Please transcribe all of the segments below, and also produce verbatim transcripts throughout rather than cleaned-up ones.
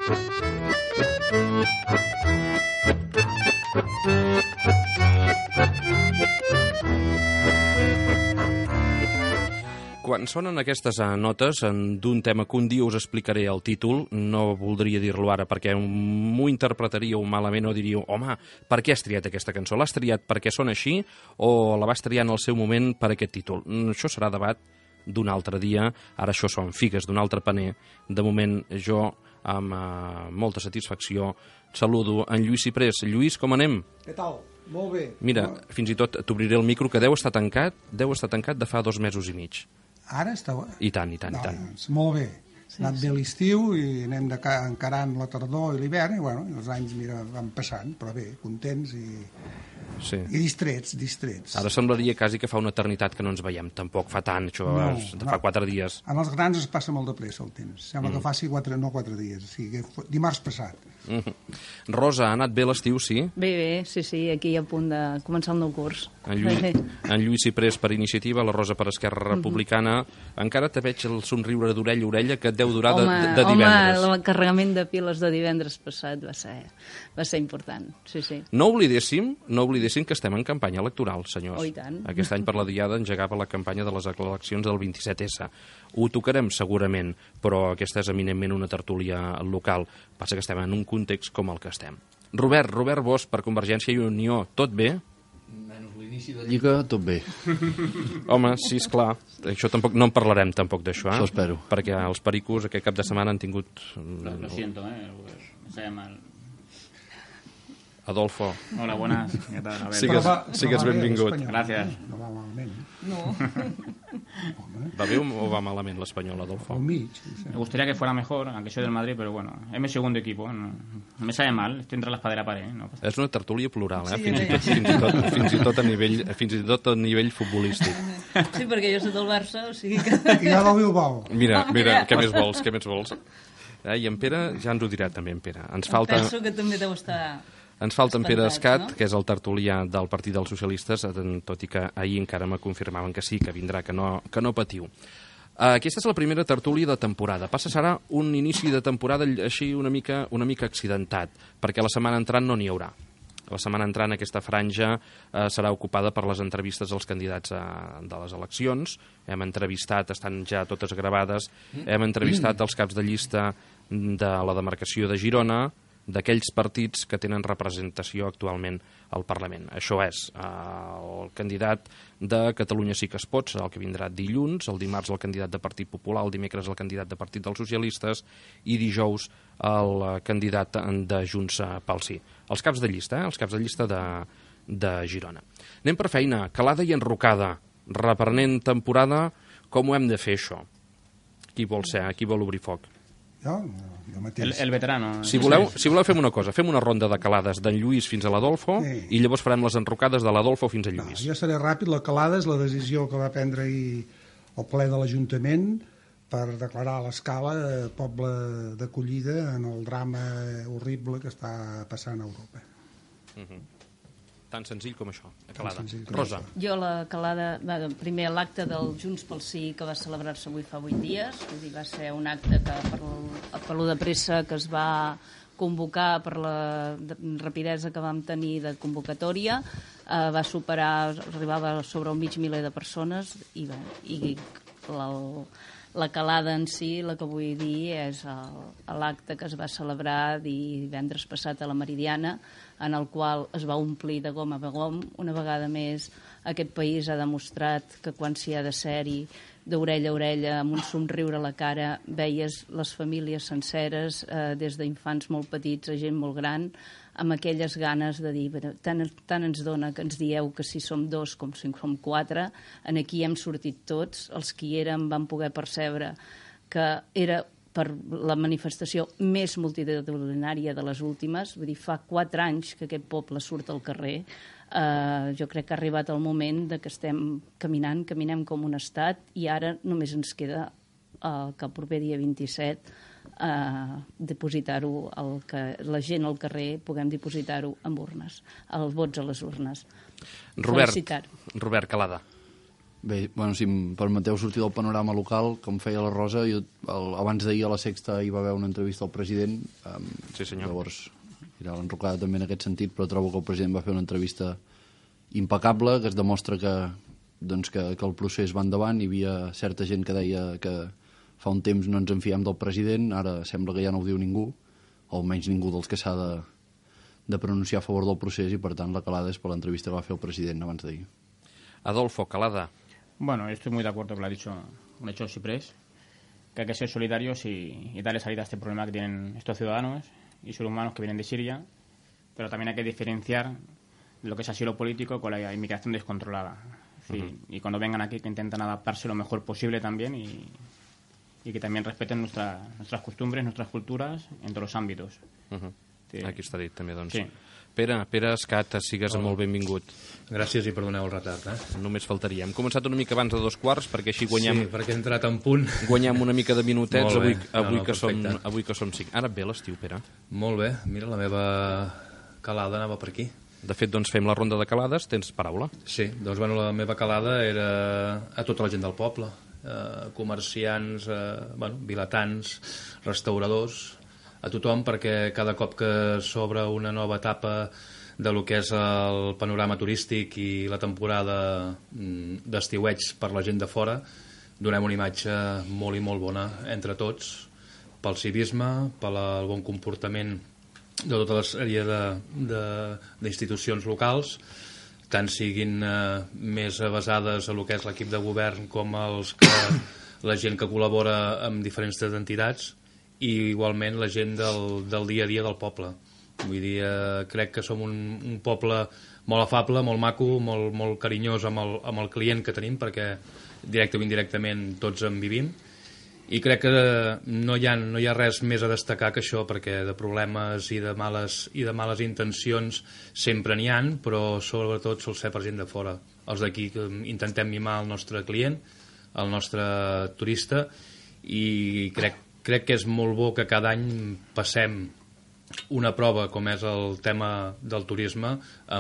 Quan sonen aquestes notes d'un tema que un dia us explicaré el títol, no voldria dir-lo ara perquè m'ho interpretaríeu malament o diríeu, home, per què has triat aquesta cançó? L'has triat perquè sona així o la vas triar en el seu moment per aquest títol? Això serà debat d'un altre dia, ara això són figues d'un altre paner. De moment jo, amb uh, molta satisfacció, saludo en Lluís Ciprés. Lluís, com anem? Què tal? Molt bé. Mira, fins i tot t'obriré el micro, que deu estar tancat, deu estar tancat de fa dos mesos i mig. Ara està... I tant, i tant, no, i tant. Doncs molt bé. Sí, ha anat bé l'estiu i anem de ca... encarant la tardor i l'hivern i, bueno, els anys, mira, van passant, però bé, contents i... Sí. I distrets, distrets. Ara semblaria quasi que fa una eternitat que no ens veiem. Tampoc fa tant, això no, és de fa no. quatre dies. En els grans es passa molt de pressa el temps. Sembla mm. que faci quatre, no quatre dies, o sigui, dimarts passat. Mm -hmm. Rosa, ha anat bé l'estiu, sí? Bé, bé, sí, sí, aquí a punt de començar el nou curs. En Lluís, en Lluís Ciprés per Iniciativa, la Rosa per Esquerra Republicana. Mm -hmm. Encara te veig el somriure d'orella a orella que et deu durar home, de, de divendres. Home, el carregament de piles de divendres passat va ser, va ser important, sí, sí. No oblidéssim, no oblidéssim que estem en campanya electoral, senyors. Oh, i tant. Aquest any per la Diada engegava la campanya de les eleccions del vint-i-set essa. Ho tocarem segurament, però aquesta és eminentment una tertúlia local. Passa que estem en un context com el que estem. Robert, Robert Bosch, per Convergència i Unió, tot bé? Menys l'inici de Lliga, tot bé. Home, sí, esclar. Això tampoc, no en parlarem tampoc d'això, eh? Això espero. Perquè els pericos aquest cap de setmana han tingut... Lo, lo siento, eh, me sale mal. Adolfo. Hola, buenas. ¿Qué tal? A ver. Sigues, va, sigues no va benvingut. bé, Gràcies. No va malament. No. Va bé o va malament l'Espanyol, Adolfo? Al mig. Me gustaría que fuera mejor, aunque soy del Madrid, pero bueno, es mi segundo equipo. No, me sale mal, estoy entre la espada y la pared. No pasa. És una tertúlia plural, eh? Sí, fins, i tot, fins, i tot, fins i tot a nivell, fins i tot a nivell futbolístic. Sí, perquè jo soc del Barça, o sigui que... I jo del Bilbao. Mira, mira, què més vols, què més vols? Eh, I en Pere, ja ens ho dirà també en Pere. Ens falta... Penso que també deu estar... Ens falta en Pere Escat, no? que és el tertulià del Partit dels Socialistes, tot i que ahir encara me confirmaven que sí, que vindrà, que no, que no patiu. Aquesta és la primera tertúlia de temporada. Passa serà un inici de temporada així una mica, una mica accidentat, perquè la setmana entrant no n'hi haurà. La setmana entrant aquesta franja eh, serà ocupada per les entrevistes als candidats a, de les eleccions. Hem entrevistat, estan ja totes gravades, hem entrevistat els caps de llista de la demarcació de Girona, d'aquells partits que tenen representació actualment al Parlament. Això és eh, el candidat de Catalunya sí que es pot, serà el que vindrà dilluns, el dimarts el candidat de Partit Popular, el dimecres el candidat de Partit dels Socialistes i dijous el candidat de Junts pel Sí. Els caps de llista, eh? els caps de llista de, de Girona. Anem per feina, calada i enrocada, reprenent temporada, com ho hem de fer això? Qui vol ser? Qui vol obrir foc? Jo, jo mateix. El, el veterano. Si voleu, si voleu fem una cosa, fem una ronda de calades d'en Lluís fins a l'Adolfo Sí. i llavors farem les enrocades de l'Adolfo fins a No, Lluís. jo seré ràpid. La calada és la decisió que va prendre ahir el ple de l'Ajuntament per declarar l'Escala poble d'acollida en el drama horrible que està passant a Europa. Uh-huh. Tan senzill com això, la calada. senzill com Rosa. Jo la calada, va, primer l'acte del Junts pel Sí que va celebrar-se avui fa vuit dies, vull dir, va ser un acte que per, per lo de pressa que es va convocar per la rapidesa que vam tenir de convocatòria, eh, va superar, arribava sobre el mig miler de persones i, bé, i la, la calada en si, la que vull dir, és l'acte que es va celebrar divendres passat a la Meridiana, en el qual es va omplir de gom a gom. Una vegada més, aquest país ha demostrat que quan s'hi ha de ser-hi, d'orella a orella, amb un somriure a la cara, veies les famílies senceres, eh, des d'infants molt petits a gent molt gran, amb aquelles ganes de dir, tant, tant ens dona que ens dieu que si som dos com si som quatre, en aquí hem sortit tots, els que hi érem van poder percebre que era per la manifestació més multitudinària de les últimes, vull dir, fa quatre anys que aquest poble surt al carrer. Uh, jo crec que ha arribat el moment de que estem caminant, caminem com un estat, i ara només ens queda uh, que el proper dia vint-i-set uh, dipositar-ho, el que la gent al carrer puguem dipositar-ho amb urnes, els vots a les urnes. Robert, Felicitar. Robert Calada. Bé, bueno, si em permeteu sortir del panorama local, com feia la Rosa, jo, el, abans d'ahir a la Sexta hi va haver una entrevista al president. Um, sí, senyor. Llavors, era l'enrocada també en aquest sentit, però trobo que el president va fer una entrevista impecable, que es demostra que, doncs, que, que el procés va endavant. Hi havia certa gent que deia que fa un temps no ens en fiem del president, ara sembla que ja no ho diu ningú, o almenys ningú dels que s'ha de, de pronunciar a favor del procés, i per tant la calada és per l'entrevista que va fer el president abans d'ahir. Adolfo, calada. Bueno, estoy muy de acuerdo con lo que ha dicho un hecho Ciprés, que hay que ser solidarios y, y darle salida a este problema que tienen estos ciudadanos y seres humanos que vienen de Siria, pero también hay que diferenciar lo que es asilo político con la inmigración descontrolada. Sí, uh-huh. Y cuando vengan aquí que intenten adaptarse lo mejor posible también y, y que también respeten nuestra, nuestras costumbres, nuestras culturas en todos los ámbitos. Uh-huh. Sí. Aquí està dit també, doncs. Sí. Pere, Pere Escat, sigues molt benvingut. Gràcies i perdoneu el retard. Eh? Només faltaria. Hem començat una mica abans de dos quarts, perquè així guanyem... Sí, perquè he entrat en punt. Guanyem una mica de minutets avui, avui, no, no, que som, avui que som cinc. Ara et ve l'estiu, Pere? Molt bé. Mira, la meva calada anava per aquí. De fet, doncs fem la ronda de calades. Tens paraula? Sí, doncs bueno, la meva calada era a tota la gent del poble. Eh, comerciants, eh, bueno, vilatans, restauradors, a tothom, perquè cada cop que s'obre una nova etapa de lo que és el panorama turístic i la temporada d'estiueig per la gent de fora, donem una imatge molt i molt bona entre tots, pel civisme, pel bon comportament de tota la sèrie d'institucions locals, tant siguin eh, més basades a lo que és l'equip de govern com els que, la gent que col·labora amb diferents entitats, i igualment la gent del, del dia a dia del poble. Vull dir, eh, crec que som un, un poble molt afable, molt maco, molt, molt carinyós amb el, amb el client que tenim, perquè directe o indirectament tots en vivim, i crec que no hi ha, no hi ha res més a destacar que això, perquè de problemes i de males, i de males intencions sempre n'hi han, però sobretot sol ser per gent de fora. Els d'aquí que intentem mimar el nostre client, el nostre turista, i crec Crec que és molt bo que cada any passem una prova com és el tema del turisme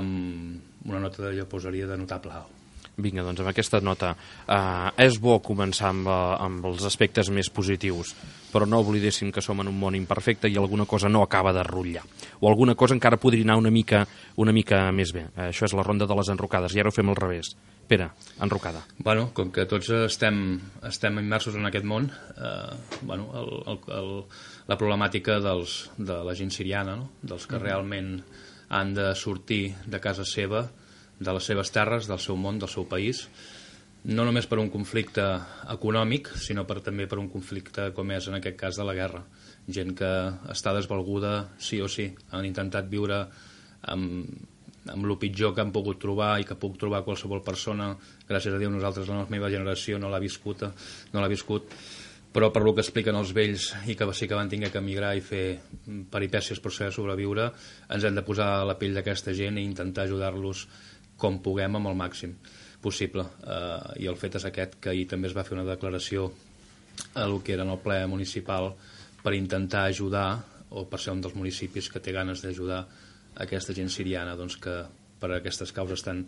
amb una nota de lleposeria de notable alt. Vinga, doncs amb aquesta nota eh, és bo començar amb, amb els aspectes més positius, però no oblidéssim que som en un món imperfecte i alguna cosa no acaba de rutllar, o alguna cosa encara podria anar una mica, una mica més bé. Eh, això és la ronda de les enrocades, i ara ho fem al revés. Pere, enrocada. Bueno, com que tots estem, estem immersos en aquest món, eh, bueno, el, el, el, la problemàtica dels, de la gent siriana, no? Dels que realment han de sortir de casa seva, de les seves terres, del seu món, del seu país, no només per un conflicte econòmic, sinó per, també per un conflicte com és en aquest cas de la guerra. Gent que està desvalguda sí o sí, han intentat viure amb, amb el pitjor que han pogut trobar i que puc trobar qualsevol persona. Gràcies a Déu nosaltres, la meva generació, no l'ha viscut, no l'ha viscut, però per lo que expliquen els vells i que sí que van haver que emigrar i fer peripècies per saber sobreviure, ens hem de posar a la pell d'aquesta gent i intentar ajudar-los com puguem amb el màxim possible. Eh, I el fet és aquest, que ahir també es va fer una declaració a el que era en el ple municipal per intentar ajudar, o per ser un dels municipis que té ganes d'ajudar aquesta gent siriana, doncs que per aquestes causes tan,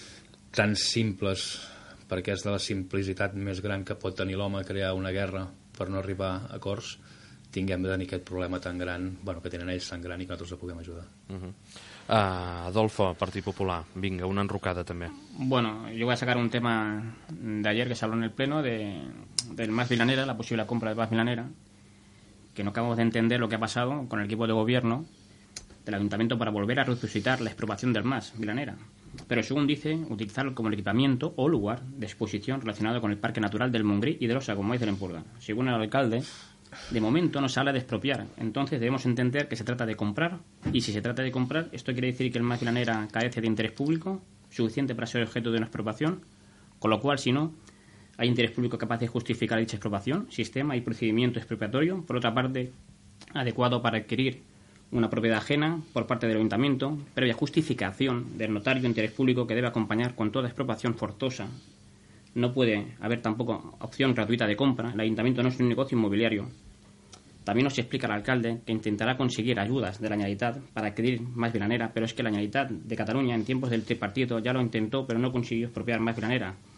tan simples, perquè és de la simplicitat més gran que pot tenir l'home crear una guerra per no arribar a acords, tinguem de tenir aquest problema tan gran, bueno, que tenen ells tan gran, i que nosaltres el puguem ajudar. Uh-huh. Uh, Adolfo, Partit Popular, vinga, una enrocada també. Bueno, yo voy a sacar un tema de ayer que se habló en el Pleno de, del M A S Vilanera, la posible compra del M A S Vilanera, que no acabamos de entender lo que ha pasado con el equipo de gobierno del Ayuntamiento para volver a resucitar la expropiación del M A S Vilanera, pero según dice, utilizarlo como el equipamiento o lugar de exposición relacionado con el Parque Natural del Montgrí y de los Agomóis del Empordà. Según el alcalde, de momento no se habla de expropiar, entonces debemos entender que se trata de comprar, y si se trata de comprar, esto quiere decir que el M A S Vilanera carece de interés público suficiente para ser objeto de una expropiación, con lo cual, si no hay interés público capaz de justificar dicha expropiación, sistema y procedimiento expropiatorio, por otra parte, adecuado para adquirir una propiedad ajena por parte del Ayuntamiento, previa justificación del notario de interés público que debe acompañar con toda expropiación forzosa. No puede haber tampoco opción gratuita de compra. El Ayuntamiento no es un negocio inmobiliario. También nos explica el alcalde que intentará conseguir ayudas de la Generalitat para adquirir M A S Vilanera, pero es que la Generalitat de Cataluña en tiempos del tripartito ya lo intentó, pero no consiguió expropiar M A S Vilanera.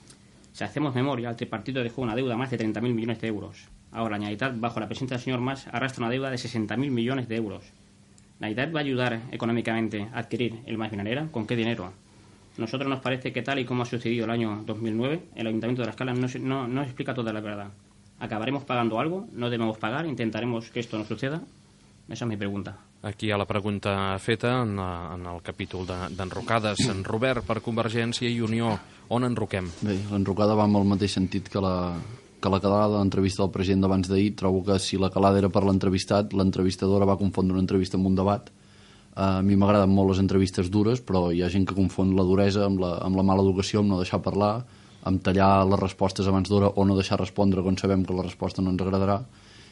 Si hacemos memoria, el tripartito dejó una deuda más de treinta mil millones de euros. Ahora, la Generalitat, bajo la presidencia del señor Mas, arrastra una deuda de sesenta mil millones de euros. ¿La Generalitat va a ayudar económicamente a adquirir el Mas Vilanera? ¿Con qué dinero? Nosotros nos parece que tal y como ha sucedido el año dos mil nueve, el Ayuntamiento de La Escala no, no, no explica toda la verdad. ¿Acabaremos pagando algo? ¿No debemos pagar? ¿Intentaremos que esto no suceda? Esa es mi pregunta. Aquí hi ha la pregunta feta en, en el capítol d'enrocades. De, en Robert, per Convergència i Unió, on enroquem? Bé, l'enrocada va amb el mateix sentit que la, que la calada de l'entrevista del president d'abans d'ahir. Trobo que si la calada era per l'entrevistat, l'entrevistadora va confondre una entrevista amb un debat. A mi m'agraden molt les entrevistes dures, però hi ha gent que confon la duresa amb la, amb la mala educació, amb no deixar parlar, amb tallar les respostes abans d'hora o no deixar respondre quan sabem que la resposta no ens agradarà.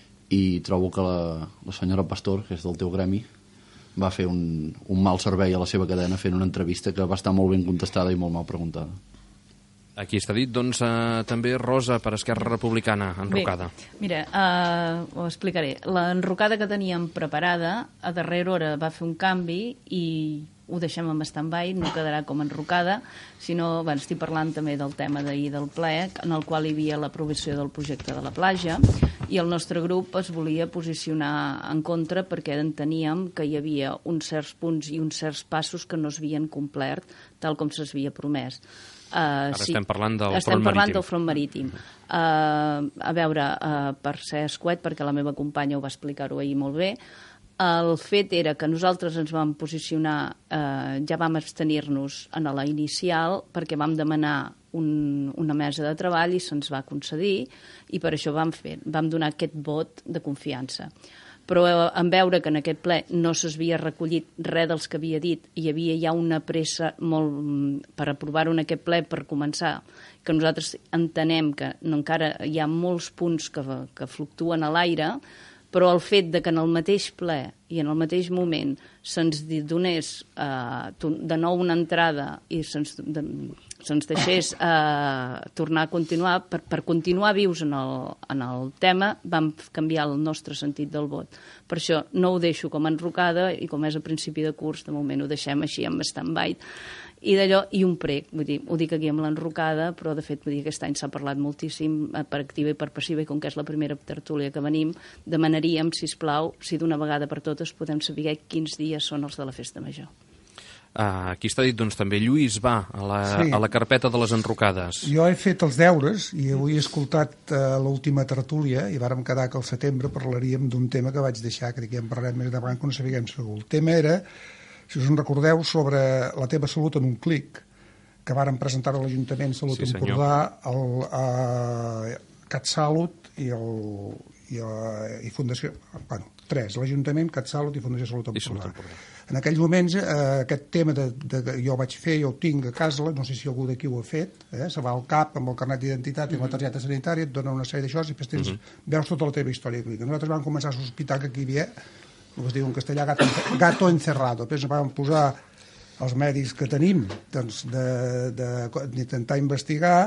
I trobo que la, la senyora Pastor, que és del teu gremi, va fer un, un mal servei a la seva cadena fent una entrevista que va estar molt ben contestada i molt mal preguntada. Aquí està dit, doncs, eh, també Rosa, per Esquerra Republicana, enrocada. Bé, mira, eh, ho explicaré. L'enrocada que teníem preparada, a darrera hora va fer un canvi i ho deixem en stand-by, no quedarà com enrocada, sinó, bueno, estic parlant també del tema d'ahir del ple, en el qual hi havia l'aprovació del projecte de la platja, i el nostre grup es volia posicionar en contra perquè enteníem que hi havia uns certs punts i uns certs passos que no s'havien complert tal com s'havia promès. Uh, Ara sí, estem parlant del estem front parlant marítim. del front marítim. Uh, a veure, uh, per ser escuet, perquè la meva companya ho va explicar-ho ahir molt bé, el fet era que nosaltres ens vam posicionar, eh, ja vam abstenir-nos en la inicial perquè vam demanar un, una mesa de treball i se'ns va concedir i per això vam fer, vam donar aquest vot de confiança. Però eh, en veure que en aquest ple no s'havia recollit res dels que havia dit i hi havia ja una pressa molt per aprovar-ho en aquest ple per començar, que nosaltres entenem que no, encara hi ha molts punts que, que fluctuen a l'aire, però el fet de que en el mateix ple i en el mateix moment se'ns donés eh, de nou una entrada i se'ns de, se'ns deixés eh, tornar a continuar, per, per continuar vius en el, en el tema, vam canviar el nostre sentit del vot. Per això no ho deixo com enrocada i com és a principi de curs, de moment ho deixem així amb stand-by. I d'allò, i un prec, vull dir, ho dic aquí amb l'enrocada, però de fet vull dir, aquest any s'ha parlat moltíssim per activa i per passiva, i com que és la primera tertúlia que venim, demanaríem, sisplau, si d'una vegada per totes podem saber quins dies són els de la festa major. Ah, aquí està dit, doncs, també Lluís va a la, Sí. a la carpeta de les enrocades. Jo he fet els deures i avui he escoltat uh, l'última tertúlia i vàrem quedar que al setembre parlaríem d'un tema que vaig deixar, crec que ja en parlarem més davant quan sapiguem segur. El tema era, si us en recordeu, sobre la teva salut en un clic, que vàrem presentar a l'Ajuntament Salut Sí, senyor. Empordà, el uh, CatSalut i, el, i, uh, i Fundació... Bueno, tres, l'Ajuntament, CatSalut i Fundació Salut I Salut Empordà. Empordà. En aquells moments, eh, aquest tema de, de, de, jo vaig fer, jo ho tinc a casa, no sé si algú d'aquí ho ha fet, eh? Se va al cap amb el carnet d'identitat i la targeta sanitària, et dona una sèrie d'això i després tens, mm-hmm. veus tota la teva història clínica. Nosaltres vam començar a sospitar que aquí hi havia, el que es diu en castellà, gato, gato encerrado. Després vam posar els mèdics que tenim doncs, d'intentar investigar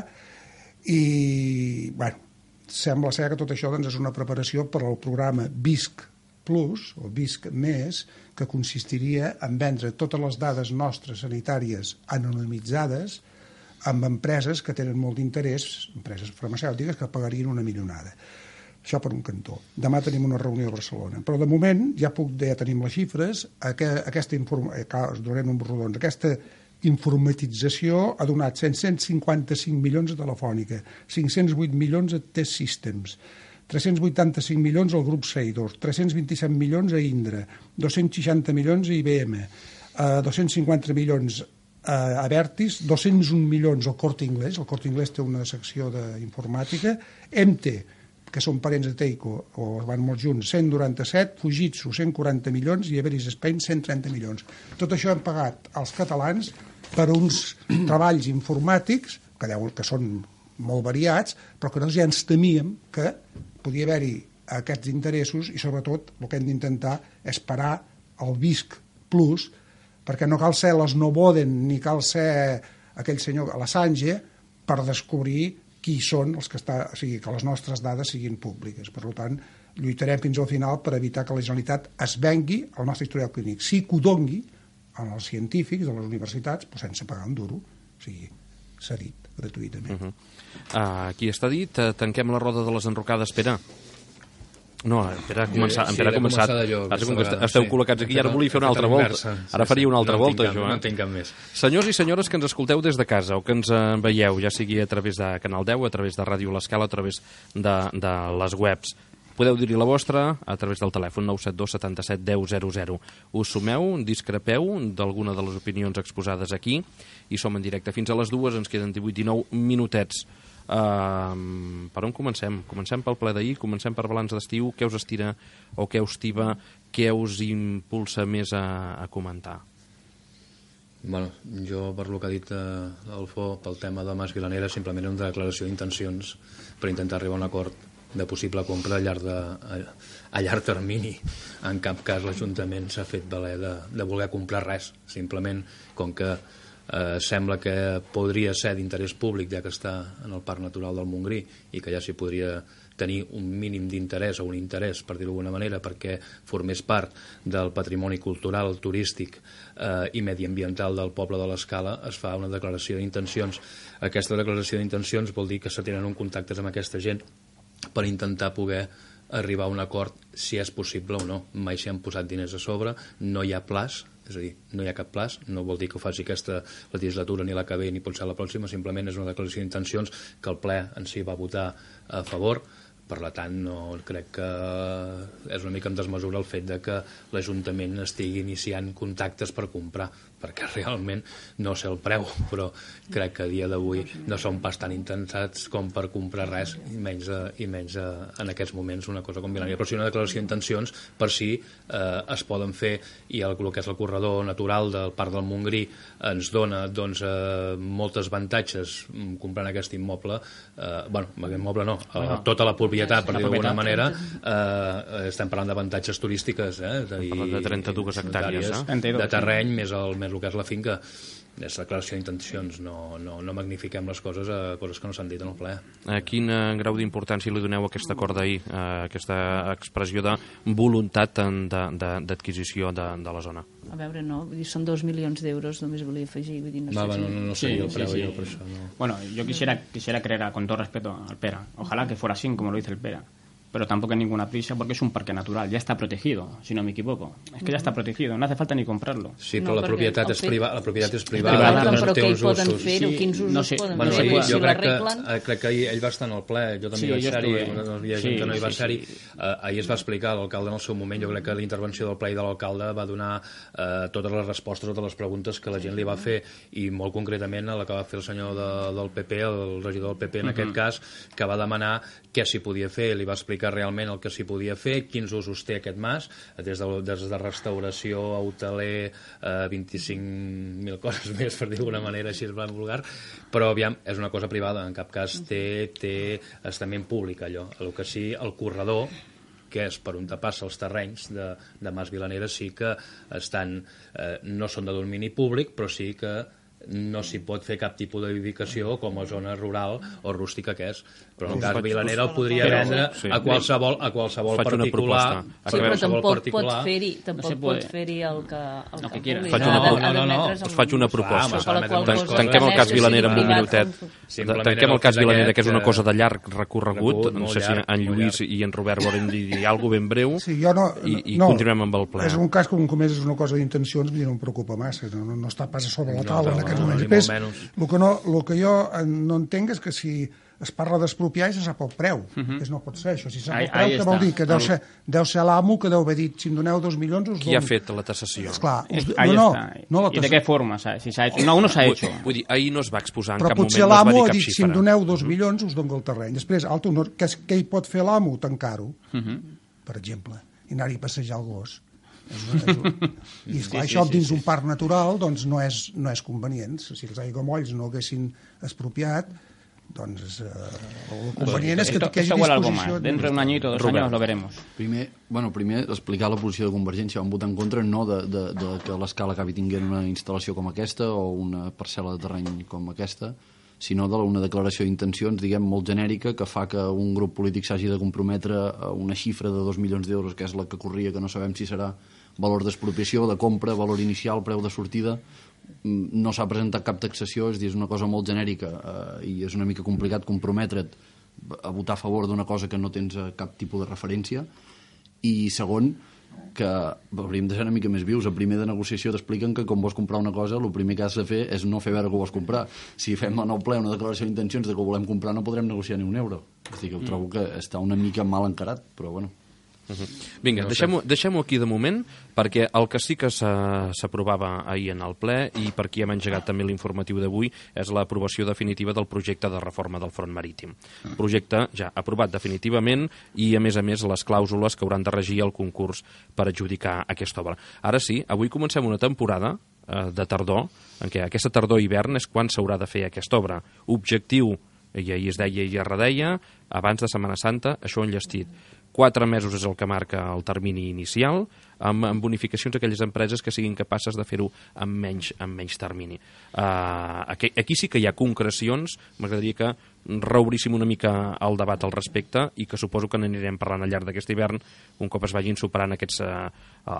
i, bueno, sembla ser que tot això doncs, és una preparació per al programa Visc Plus, o Visc Més, que consistiria en vendre totes les dades nostres sanitàries anonimitzades amb empreses que tenen molt d'interès, empreses farmacèutiques que pagarien una milionada. Això per un cantó. Demà tenim una reunió a Barcelona. Però de moment, ja puc ja tenim les xifres, aquesta, informa, us donarem uns rodons, aquesta informatització ha donat set cents cinquanta-cinc milions a Telefònica, cinc-cents vuit milions a Test Systems, tres-cents vuitanta-cinc milions al grup Seidor, tres-cents vint-i-set milions a Indra, dos-cents seixanta milions a I B M, uh, dos-cents cinquanta milions uh, a Vertis, dos-cents un milions al Corte Inglés, el Corte Inglés té una secció d'informàtica, M T, que són parents de Teico, o van molt junts, cent noranta-set, Fujitsu, cent quaranta milions, i Everest Spain, cent trenta milions. Tot això hem pagat als catalans per uns treballs informàtics, que, deuen, que són molt variats, però que nosaltres ja ens temíem que podia haver-hi aquests interessos i, sobretot, el que hem d'intentar és parar el Visc Plus, perquè no cal ser l'Snoboden ni cal ser aquell senyor Assange per descobrir qui són els que està, o sigui, que les nostres dades siguin públiques. Per tant, lluitarem fins al final per evitar que la Generalitat es vengui el nostre historial clínic. Sí que ho dongui als científics de les universitats, però sense pagar un duro. O sigui, cedit gratuïtament. Uh -huh. uh, aquí està dit, uh, tanquem la roda de les enrocades, Pere. No, Pere ha començat. Sí, Pere ha començat. Jo, Ara com que esteu sí. col·locats aquí, ara volia fer una altra volta. Ara faria una altra no volta, cap, jo. Eh? No en tinc cap més. Senyors i senyores que ens escolteu des de casa o que ens veieu, ja sigui a través de Canal deu, a través de Ràdio L'Escala, a través de, de les webs, podeu dir-hi la vostra a través del telèfon nou set dos setanta-set deu zero zero. Us sumeu, discrepeu d'alguna de les opinions exposades aquí i som en directe fins a les dues, ens queden divuit dinou minutets. Uh, per on comencem? Comencem pel ple d'ahir, comencem per balanç d'estiu. Què us estira o què us tiba, què us impulsa més a, a comentar? Bueno, jo, per lo que ha dit eh, l'Alfó, pel tema de Mas Vilanera, simplement una declaració d'intencions per intentar arribar a un acord de possible compra a llarg, de, a, a llarg termini. En cap cas l'Ajuntament s'ha fet valer de, de voler comprar res, simplement com que eh, sembla que podria ser d'interès públic, ja que està en el Parc Natural del Montgrí, i que ja s'hi podria tenir un mínim d'interès o un interès, per dir-ho d'alguna manera, perquè formés part del patrimoni cultural, turístic eh, i mediambiental del poble de l'Escala, es fa una declaració d'intencions. Aquesta declaració d'intencions vol dir que se tenen un contactes amb aquesta gent per intentar poder arribar a un acord, si és possible o no. Mai s'hi han posat diners a sobre, no hi ha plaç, és a dir, no hi ha cap plaç, no vol dir que ho faci aquesta legislatura ni la que ve ni pot ser la pròxima, simplement és una declaració d'intencions que el ple en si va votar a favor. Per tant, no crec que és una mica en desmesura el fet de que l'Ajuntament estigui iniciant contactes per comprar, perquè realment no sé el preu, però crec que a dia d'avui no són pas tan intensats com per comprar res, i menys, i menys en aquests moments una cosa com Vilanera. Però sí una declaració d'intencions per si eh, es poden fer, i el, el que és el corredor natural del Parc del Montgrí ens dona doncs, eh, moltes avantatges comprant aquest immoble, eh, bueno, aquest immoble no, eh, tota la propietat, per dir d'alguna manera, eh, estem parlant d'avantatges turístiques, eh? És a dir, de trenta-dues hectàrees, eh? de terreny, més el, més el que és la finca. És declaració d'intencions, no, no, no magnifiquem les coses a coses que no s'han dit en el ple. A quin eh, grau d'importància li doneu a aquest acord d'ahir, a aquesta expressió de voluntat d'adquisició de, de, de la zona? A veure, no, vull dir, són dos milions d'euros, només volia afegir, vull dir, no sé Va, si... no, no, no sé Sí, el preu, sí, sí. jo per això no. Bueno, yo quisiera, quisiera creer, con todo respeto al Pera, ojalá que fuera así como lo dice el Pera, pero tampoco hay ninguna prisa porque es un parque natural, ya está protegido, si no me equivoco. Es que ya está protegido, no hace falta ni comprarlo. Sí, però No, la perquè propietat el és fet- privada, la propietat és Privada, privada, però té què hi uns poden usos. fer-ho? Sí, Quins usos no sé. poden Bueno, fer? sí, Vull dir, jo si crec que, l'arreglen... eh, crec que ahir ell va estar en el ple, jo també Sí, hi vaig jo ser-hi, estuve. hi havia Sí, gent que no hi va sí, ser-hi. sí. Eh, ahir es va explicar, l'alcalde en el seu moment, jo crec que la intervenció del ple i de l'alcalde va donar eh, totes les respostes a totes les preguntes que la gent li va fer, i molt concretament a la que va fer el senyor de, del P P, el regidor del P P en uh -huh. aquest cas, que va demanar què s'hi podia fer, li va explicar realment el que s'hi podia fer, quins usos té aquest mas, des de, des de restauració, hoteler, eh, vint-i-cinc mil coses més, per dir d'alguna manera, així és blanc vulgar, però aviam, és una cosa privada, en cap cas té, té estament públic allò. El que sí, el corredor, que és per on te passa els terrenys de, de Mas Vilanera, sí que estan, eh, no són de domini públic, però sí que no s'hi pot fer cap tipus d'edificació com a zona rural o rústica que és. Però en el cas Vilanera el podria vendre Sí. a qualsevol, a qualsevol Faig una particular. proposta. Sí, a però qualsevol tampoc particular. pot fer-hi tampoc No se pot puede. fer-hi el que, el Lo que que quiera. vulgui. Faig Ha una- de- no, ha de no, no, metre's us en- faig una Clar, proposta. home, Però la qual Tan- cosa Tanquem el cas necessita Vilanera amb un privat, minutet. com- Simplement Tanquem era el cas el fet Vilanera, aquest que és una que- cosa de llarg recorregut. Recorregut, No molt sé si llarg, en molt Lluís llarg. i en Robert volen dir alguna cosa ben breu Sí, jo no, i, i no, continuem amb el ple. És un cas que, com més és una cosa d'intencions, no em preocupa massa, no, no, no està pas a sobre la No, taula no, en aquests no, moments. ni Després, molt menys. el que, no, el que jo eh, no entenc és que si es parla d'expropiar i se sap el preu. Uh -huh. No pot ser això. Si sap Ahí- el preu, ahí què vol està. dir? Que deu ser, deu ser l'amo que deu haver dit, si em doneu dos milions, us Qui ha dono. fet la tasació? Esclar, us, Ahí no, no, está. no la ¿Y de tassa- qué forma? ¿Sabes? Si se ha hecho... No, uno se ha Vull, hecho. vull dir, ahir no es va exposar en Però cap moment, potser no es va dir l'amo ha cap dit, si xifra. em doneu dos milions, us dono el terreny. Després, altre honor, què, és- què hi pot fer l'amo? Tancar-ho, uh -huh. per exemple, i anar-hi a passejar el gos. És una, és un... I esclar, Sí, sí, això sí, dins sí. un parc natural doncs no és, no és convenient. Si els aiguamolls no haguessin expropiat, doncs eh, el convenient és que, Esto, que hi esto hagi huele algo disposició... más. Dentro de un añito, dos Robert. años, lo veremos. Primer, bueno, primer explicar la posició de Convergència. Vam votar en contra no de, de, de que l'Escala acabi tinguent una instal·lació com aquesta o una parcel·la de terreny com aquesta, sinó d'una declaració d'intencions, diguem, molt genèrica, que fa que un grup polític s'hagi de comprometre a una xifra de dos milions d'euros, que és la que corria, que no sabem si serà valor d'expropiació, de compra, valor inicial, preu de sortida, no s'ha presentat cap taxació, és dir, és una cosa molt genèrica eh, i és una mica complicat comprometre't a votar a favor d'una cosa que no tens cap tipus de referència. I segon, que hauríem de ser una mica més vius. A primer de negociació t'expliquen que quan vols comprar una cosa el primer que has de fer és no fer veure que ho vols comprar. Si fem en el ple una declaració d'intencions de que ho volem comprar no podrem negociar ni un euro. És a dir, que ho trobo que està una mica mal encarat, però bueno. Uh-huh. Vinga, deixem-ho deixem-ho aquí de moment, perquè el que sí que s'aprovava ahir en el ple i per qui hem engegat també l'informatiu d'avui és l'aprovació definitiva del projecte de reforma del front marítim. Projecte ja aprovat definitivament i, a més a més, les clàusules que hauran de regir el concurs per adjudicar aquesta obra. Ara sí, avui comencem una temporada eh, de tardor, en què aquesta tardor-hivern és quan s'haurà de fer aquesta obra. Objectiu, i ahir es deia i es redeia, abans de Setmana Santa, això enllestit. Quatre mesos és el que marca el termini inicial, amb, amb bonificacions a aquelles empreses que siguin capaces de fer-ho amb menys, amb menys termini. Uh, aquí, aquí sí que hi ha concrecions, m'agradaria que reobríssim una mica el debat al respecte i que suposo que n'anirem parlant al llarg d'aquest hivern un cop es vagin superant aquests, uh,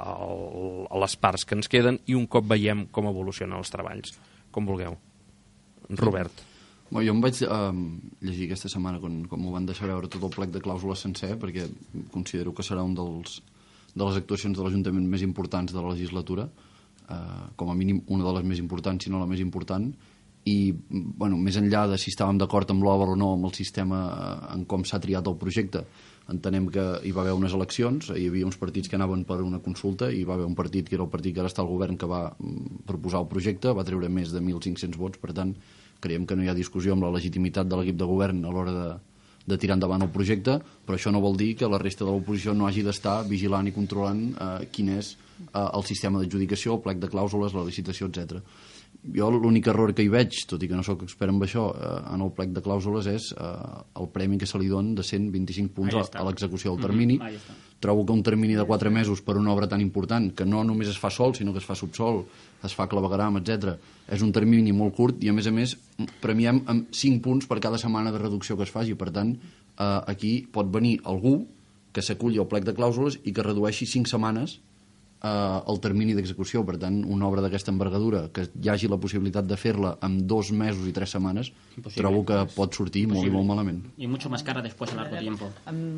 uh, les parts que ens queden i un cop veiem com evolucionen els treballs. Com vulgueu. Robert. Bueno, jo em vaig eh, llegir aquesta setmana quan, quan m'ho van deixar veure tot el plec de clàusules sencer, perquè considero que serà un dels, de les actuacions de l'Ajuntament més importants de la legislatura, eh, com a mínim una de les més importants, si no la més important, i bueno, més enllà de si estàvem d'acord amb l'obra o no, amb el sistema eh, en com s'ha triat el projecte, entenem que hi va haver unes eleccions, hi havia uns partits que anaven per una consulta i hi va haver un partit que era el partit que ara està al govern que va proposar el projecte, va treure més de mil cinc-cents vots, per tant creiem que no hi ha discussió amb la legitimitat de l'equip de govern a l'hora de, de tirar endavant el projecte, però això no vol dir que la resta de l'oposició no hagi d'estar vigilant i controlant eh, quin és eh, el sistema d'adjudicació, el plec de clàusules, la licitació, etcètera. Jo l'únic error que hi veig, tot i que no sóc expert en això, eh, en el plec de clàusules és eh, el premi que se li don de cent vint-i-cinc punts a, a l'execució del termini. Mm-hmm. Trobo que un termini de quatre mesos per una obra tan important, que no només es fa sol, sinó que es fa subsol, es fa clavegueram, etcètera, és un termini molt curt i, a més a més, premiem amb cinc punts per cada setmana de reducció que es faci. Per tant, eh, aquí pot venir algú que s'aculli al plec de clàusules i que redueixi cinc setmanes Uh, el termini d'execució. Per tant, una obra d'aquesta envergadura que hi hagi la possibilitat de fer-la en dos mesos i tres setmanes, impossible, trobo que pot sortir impossible. molt i molt malament. I mucho más cara después a largo tiempo.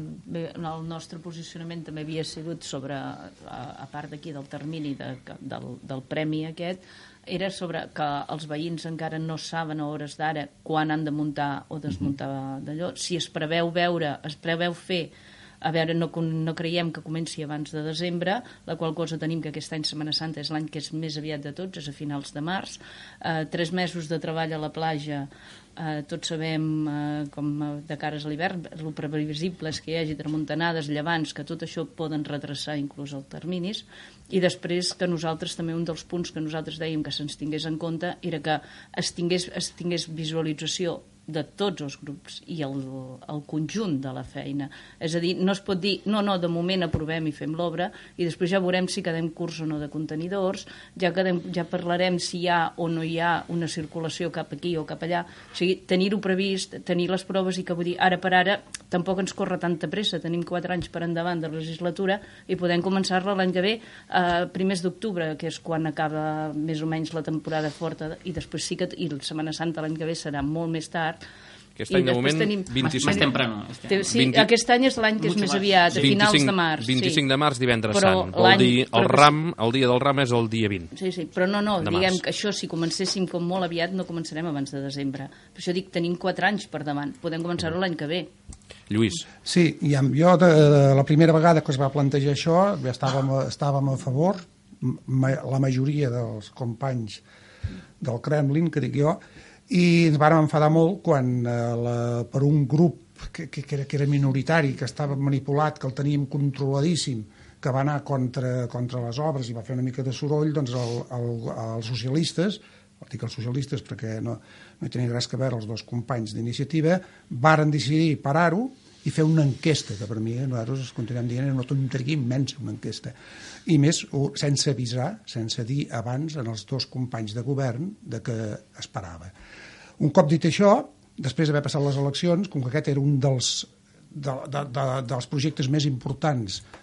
El nostre posicionament també havia sigut sobre, a, a part d'aquí del termini de, del, del premi aquest, era sobre que els veïns encara no saben a hores d'ara quan han de muntar o desmuntar uh-huh. d'allò. Si es preveu veure, es preveu fer a veure, no, no creiem que comenci abans de desembre, la qual cosa tenim que aquest any Setmana Santa és l'any que és més aviat de tots, és a finals de març. Eh, tres mesos de treball a la platja, eh, tots sabem eh, com de cares a l'hivern, el previsible és que hi hagi tramuntanades, llevants, que tot això poden retrasar inclús els terminis, i després que nosaltres també un dels punts que nosaltres dèiem que se'ns tingués en compte era que es tingués, es tingués visualització de tots els grups i el, el conjunt de la feina. És a dir, no es pot dir, no, no, de moment aprovem i fem l'obra i després ja veurem si quedem curs o no de contenidors, ja, quedem, ja parlarem si hi ha o no hi ha una circulació cap aquí o cap allà. O sigui, tenir-ho previst, tenir les proves i que vull dir, ara per ara tampoc ens corre tanta pressa, tenim quatre anys per endavant de legislatura i podem començar-la l'any que ve, eh, primers d'octubre, que és quan acaba més o menys la temporada forta, i després sí que, i la Setmana Santa l'any que ve serà molt més tard. Aquest any, de moment, tenim... vint-i-cinc... Més temprano. Este sí, vint... aquest any és l'any que és més aviat, a finals de març. vint-i-cinc sí. de març, divendres però sant. Vol dir, el, però... ram, el dia del ram és el dia vint. Sí, sí, però no, no, de diguem març. que això, si comencéssim com molt aviat, no començarem abans de desembre. Per això dic, tenim quatre anys per davant, podem començar-ho l'any que ve. Lluís. Sí, i amb, jo de, de la primera vegada que es va plantejar això, ja estàvem, estàvem a favor, ma, la majoria dels companys del Kremlin, que dic jo, i ens vàrem enfadar molt quan eh, la, per un grup que, que, que, era, que era minoritari, que estava manipulat, que el teníem controladíssim, que va anar contra, contra les obres i va fer una mica de soroll, doncs el, el, els socialistes, dic els socialistes perquè no, no hi tenia res que veure els dos companys d'iniciativa, varen decidir parar-ho i fer una enquesta, que per mi nosaltres es continuem dient una tonteria immensa, una enquesta. I més, sense avisar, sense dir abans en els dos companys de govern de que es parava. Un cop dit això, després d'haver passat les eleccions, com que aquest era un dels, de, de, de, dels projectes més importants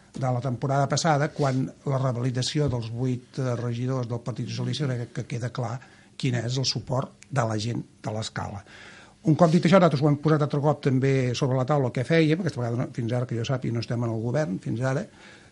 de la temporada passada, quan la revalidació dels vuit regidors del Partit Socialista crec que queda clar quin és el suport de la gent de l'Escala. Un cop dit això, nosaltres ho hem posat altre cop també sobre la taula què fèiem, aquesta vegada fins ara que jo sàpiga no estem en el govern, fins ara,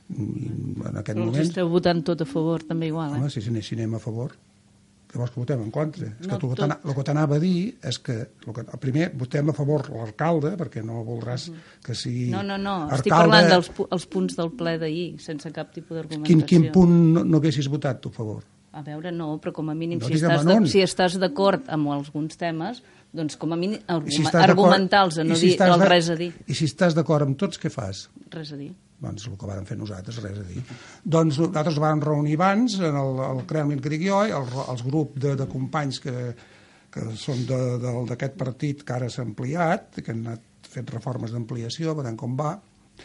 en aquest Però moment... els esteu votant tot a favor, també igual, eh? Home, si, si anem a favor, què vols que votem en contra? És No, que el, el que t'anava a dir és que, el que primer votem a favor l'alcalde, perquè no voldràs que sigui... No, no, no, alcalde... estic parlant dels pu els punts del ple d'ahir, sense cap tipus d'argumentació. Quin, quin punt no, no haguessis votat tu a favor? A veure, no, però com a mínim, No si, digue'm estàs en de, on. si estàs d'acord amb alguns temes, doncs com a mínim I si arguma, estàs d'acord- argumentals, a no i si dir estàs el de- res a dir. I si estàs d'acord amb tots, què fas? Res a dir. Doncs el que vàrem fer nosaltres, res a dir. Doncs nosaltres vam reunir abans en el, el Kremlin que dic jo, els, els grups de, de companys que, que són d'aquest partit que ara s'ha ampliat, que han anat fet reformes d'ampliació, veurem com va,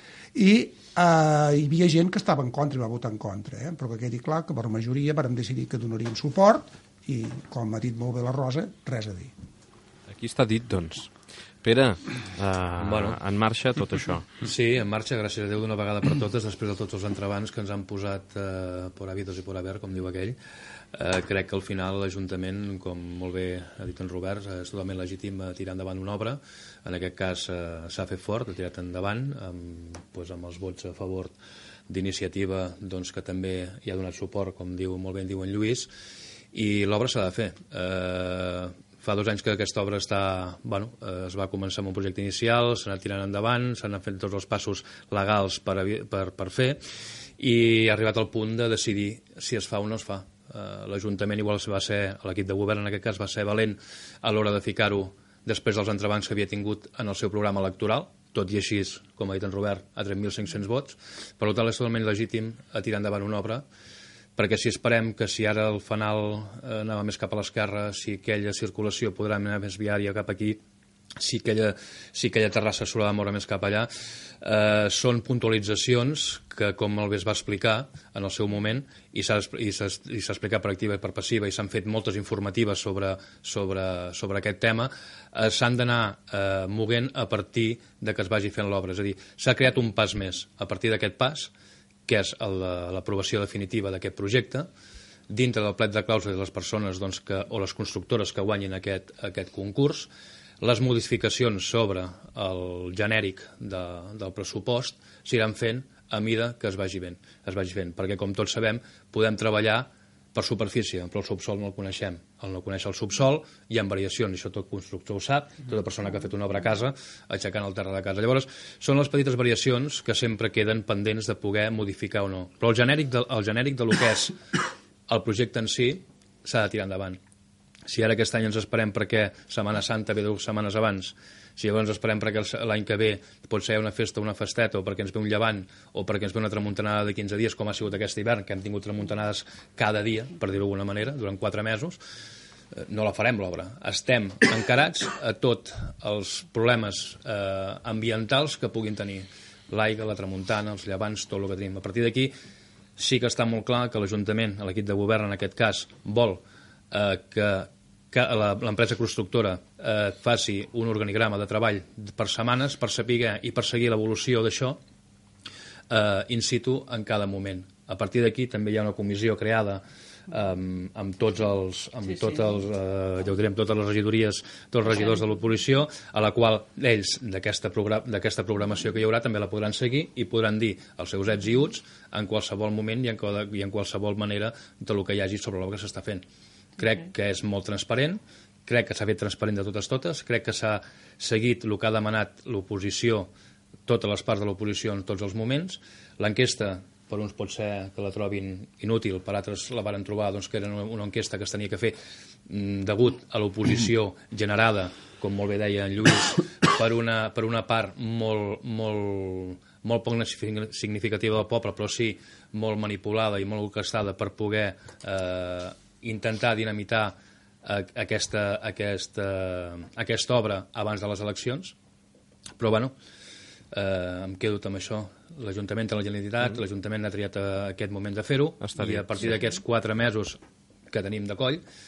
i eh, hi havia gent que estava en contra i va votar en contra, eh? Però que quedi clar que per majoria vàrem decidir que donaríem suport i, com ha dit molt bé la Rosa, res a dir. Aquí està dit, doncs. Pere, eh, Bueno. en marxa tot això. Sí, en marxa, gràcies a Déu, d'una vegada per totes, després de tots els entrebancs que ens han posat eh, por habidos i por haver, com diu aquell. Eh, crec que al final l'Ajuntament, com molt bé ha dit en Robert, eh, és totalment legítim a tirar endavant una obra. En aquest cas eh, s'ha fet fort, ha tirat endavant, amb, doncs, amb els vots a favor d'iniciativa, doncs, que també hi ha donat suport, com diu molt bé en diu en Lluís, i l'obra s'ha de fer. Eh, fa dos anys que aquesta obra està, bueno, eh, es va començar amb un projecte inicial, s'ha anat tirant endavant, s'han fet tots els passos legals per, per, per fer, i ha arribat al punt de decidir si es fa o no es fa. Uh, l'Ajuntament igual va ser, l'equip de govern en aquest cas va ser valent a l'hora de ficar-ho després dels entrebancs que havia tingut en el seu programa electoral, tot i així, com ha dit en Robert, a tres mil cinc-cents vots. Per tant, és totalment legítim a tirar endavant una obra, perquè si esperem que si ara el fanal eh, anava més cap a l'esquerra, si aquella circulació podrà anar més viària cap aquí, si aquella, si aquella terrassa s'haurà de moure més cap allà, eh, són puntualitzacions que, com molt bé es va explicar en el seu moment, i s'ha explicat per activa i per passiva, i s'han fet moltes informatives sobre, sobre, sobre aquest tema, eh, s'han d'anar eh, moguent a partir de que es vagi fent l'obra. És a dir, s'ha creat un pas més a partir d'aquest pas, que és l'aprovació definitiva d'aquest projecte, dintre del plet de clàusules de les persones doncs, que, o les constructores que guanyin aquest, aquest concurs. Les modificacions sobre el genèric de, del pressupost s'iran fent a mida que es vagi fent, es vagi fent, perquè com tots sabem podem treballar per superfície, però el subsol no el coneixem. El no conèixer el subsol hi ha variacions, i això tot constructor ho sap, tota persona que ha fet una obra a casa, aixecant el terra de casa. Llavors, són les petites variacions que sempre queden pendents de poder modificar o no. Però el genèric de, el genèric de lo que és el projecte en si s'ha de tirar endavant. Si ara aquest any ens esperem perquè Setmana Santa ve dues setmanes abans, si llavors esperem perquè l'any que ve pot ser una festa o una festeta, o perquè ens ve un llevant, o perquè ens ve una tramuntanada de quinze dies, com ha sigut aquest hivern, que hem tingut tramuntanades cada dia, per dir-ho d'alguna manera, durant quatre mesos, no la farem, l'obra. Estem encarats a tots els problemes eh, ambientals que puguin tenir. L'aigua, la tramuntana, els llevants, tot el que tenim. A partir d'aquí sí que està molt clar que l'Ajuntament, l'equip de govern en aquest cas, vol eh, que que l'empresa constructora eh, faci un organigrama de treball per setmanes per saber i perseguir l'evolució d'això eh, in situ en cada moment. A partir d'aquí també hi ha una comissió creada um, amb tots els, amb sí, tots els eh, ja ho direm, totes les regidories, tots els regidors de l'oposició, a la qual ells d'aquesta progra d'aquesta programació que hi haurà també la podran seguir i podran dir els seus ets i uts en qualsevol moment i en, i en qualsevol manera del que hi hagi sobre l'obra que s'està fent. Crec que és molt transparent, crec que s'ha fet transparent de totes totes, crec que s'ha seguit el que ha demanat l'oposició, totes les parts de l'oposició en tots els moments. L'enquesta, per uns pot ser que la trobin inútil, per altres la varen trobar doncs, que era una enquesta que es tenia que fer mm, degut a l'oposició generada, com molt bé deia en Lluís, per una, per una part molt, molt, molt poc significativa del poble, però sí molt manipulada i molt orquestada per poder eh, intentar dinamitar aquesta, aquesta, aquesta obra abans de les eleccions. Però, bueno, eh, em quedo amb això. L'Ajuntament té la Generalitat, mm. l'Ajuntament ha triat aquest moment de fer-ho, i a partir d'aquests quatre mesos que tenim de coll,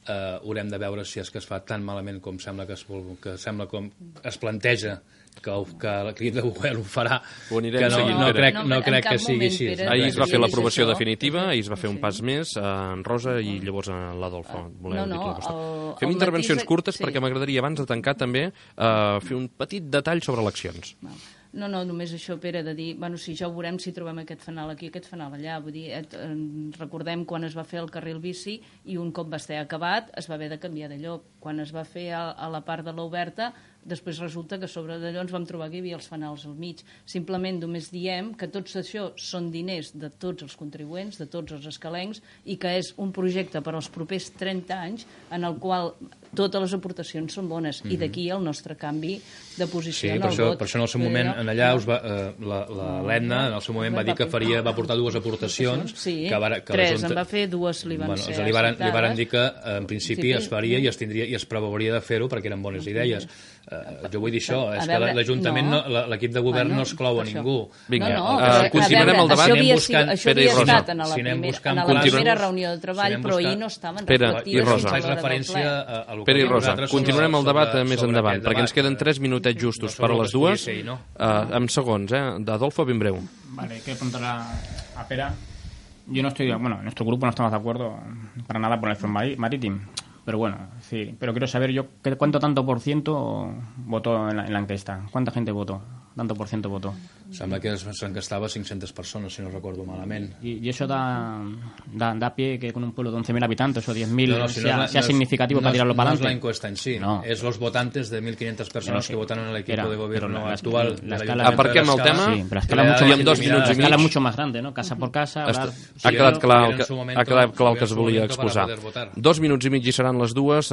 eh, haurem de veure si és que es fa tan malament com sembla que es, vol, que sembla com es planteja que, que l'equip de govern ho farà, ho que no, seguint, no, Pere. crec, No, no en crec cap que sigui moment, així. Pere, Ahir es va fer Sí, l'aprovació això. definitiva, ahir es va fer un Sí. pas més, eh, en Rosa i llavors en l'Adolfo. Voleu No, no, dir-li vostè? el- Fem el intervencions matís- curtes sí. perquè m'agradaria, abans de tancar, també eh, fer un petit detall sobre eleccions. No, no, només això, Pere, de dir, bueno, si ja ho veurem si trobem aquest fanal aquí, aquest fanal allà. Vull dir, et, eh, recordem quan es va fer el carril bici i un cop va estar acabat es va haver de canviar de lloc. Quan es va fer a, a la part de l'oberta, després resulta que sobre d'allò ens vam trobar que hi havia els fanals al mig. Simplement només diem que tots això són diners de tots els contribuents, de tots els escalencs, i que és un projecte per als propers trenta anys en el qual totes les aportacions són bones. Mm -hmm. I d'aquí el nostre canvi de posició Sí, en per el això, vot. per això en el seu Vull dir, moment, en allà us va, eh, la, la l'Edna, en el seu moment va dir que faria, va portar dues aportacions. Sí, que va, que tres, la Junta, en va fer, dues li van bueno, ser li varen, li varen acceptades. dir que en principi Sí, es faria sí. i es, tindria, i es preveuria de fer-ho perquè eren bones idees. Eh, jo vull dir això, A és veure, que l'Ajuntament, no. no, l'equip de govern Bueno, no exclou a per això. ningú. Vinga, no, no, eh, però, a continuarem veure, el debat. Això havia, Anem buscant- sigut, això Pere i havia Rosa. estat en la, Si anem primera, buscant en la plans- primera reunió de treball, Si anem però ahir buscant- no estaven Pere i reflectides Rosa. en Faig l'hora del referència ple. a, a lo que Pere i diem Rosa, nosaltres continuarem sobre- el debat sobre- més sobre endavant, aquest perquè ens debat. queden tres minutets justos No per a sobre les el que dues. pugui ser, no? Eh, en segons, eh? D'Adolfo, ben breu. Vale, quiero preguntarle a, a Pera. Yo no estoy, bueno, en nuestro grupo no estamos de acuerdo para nada por el Front Mari- Marítim, pero bueno, sí, pero quiero saber yo qué- cuánto tanto por ciento votó en la, en la encuesta, cuánta gente votó, tanto por ciento votó. Sembla que s'encastava cinc-centes persones, si no recordo malament. Y, y eso da, da, da pie que con un pueblo de once mil habitantes o diez mil No, no, si no sea, es la- sea no es- significativo no para es- tirarlo para No es la adelante. encuesta en sí, No. es los votantes de mil quinientas personas sé. que votaron en el equipo Era, de gobierno pero la- actual. la de la escala- Junta Aparquem de el la tema. escala. Sí, pero la escala, Ja mucho, hi ha más, dos minuts la i mig. escala mucho más grande, ¿no? Casa por casa. Està, hablar- ha sí, quedat yo- clar, el en que, su momento- ha quedat clar el que en es su volia momento para exposar. poder votar. Dos minuts i mig i seran les dues.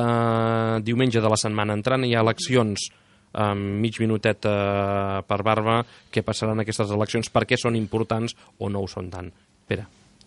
De diumenge de la setmana entrant hi ha eleccions amb mig minutet eh, per Barba. Què passaran aquestes eleccions? Per què són importants o no ho són tant? Pere.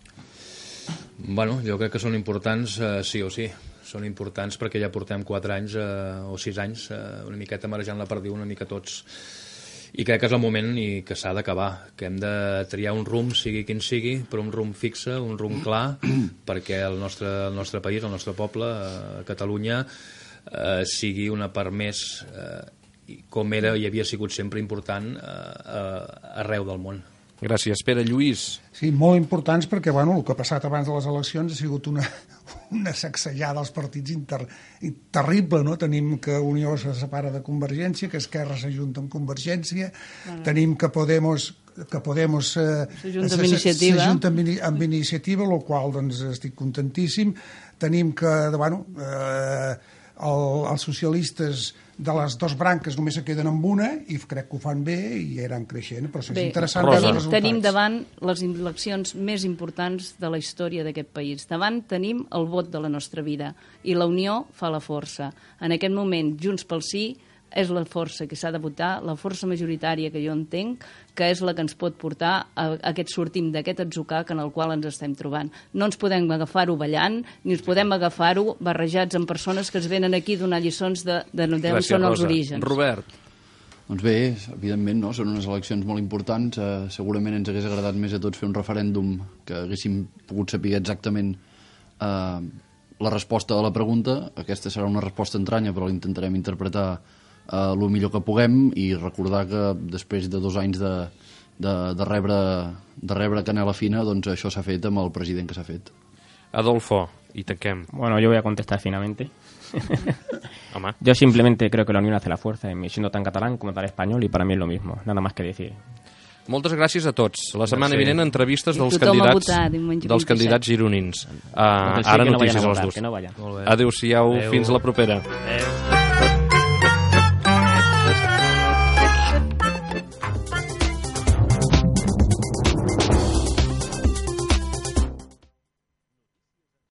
Bueno, jo crec que són importants, eh, sí o sí. Són importants perquè ja portem quatre anys eh, o sis anys eh, una miqueta marejant la perdiu una mica tots. I crec que és el moment i que s'ha d'acabar, que hem de triar un rumb, sigui quin sigui, però un rumb fixe, un rumb clar, perquè el nostre, el nostre país, el nostre poble, eh, Catalunya, eh, sigui una part més, eh, com era i havia sigut sempre important, eh, arreu del món. Gràcies. Pere. Lluís. Sí, molt importants perquè bueno, el que ha passat abans de les eleccions ha sigut una, una sacsejada als partits inter, terrible, no? Tenim que Unió se separa de Convergència, que Esquerra s'ajunta amb Convergència, ah. tenim que Podemos que Podemos eh, s'ajunta amb Iniciativa, s'ajunta amb, amb Iniciativa, el qual doncs, estic contentíssim. Tenim que, bueno, eh, el, els socialistes de les dues branques només se queden amb una i crec que ho fan bé i iran creixent, però és Bé, interessant Rosa. veure tenim, els resultats. tenim davant les eleccions més importants de la història d'aquest país. Davant tenim el vot de la nostra vida i la unió fa la força. En aquest moment, Junts pel Sí és la força que s'ha de votar, la força majoritària que jo entenc, que és la que ens pot portar a, a aquest sortim d'aquest atzucac en el qual ens estem trobant. No ens podem agafar-ho ballant, ni ens podem agafar-ho barrejats amb persones que es venen aquí a donar lliçons de, de, de, de on són els orígens. Robert. Doncs bé, evidentment, no? Són unes eleccions molt importants. Eh, segurament ens hagués agradat més a tots fer un referèndum que haguéssim pogut saber exactament eh, la resposta a la pregunta. Aquesta serà una resposta entranya, però l'intentarem interpretar eh, el millor que puguem i recordar que després de dos anys de, de, de, rebre, de rebre canela fina, doncs això s'ha fet amb el president que s'ha fet. Adolfo, y tanquem. Bueno, yo voy a contestar finamente. Home. Yo simplemente creo que la unión hace la fuerza, y siendo tan catalán como tal español, y para mí es lo mismo, nada más que decir. Moltes gràcies a tots. La setmana Merci. vinent entrevistes I dels tothom a candidats votar, diumenge dels vint-i-set. candidats gironins. Uh, Doncs sí, ara que no vayan notícies a a les votar, dues. que no vayan. Molt bé. Adéu-siau, Adéu. fins la propera. Eh...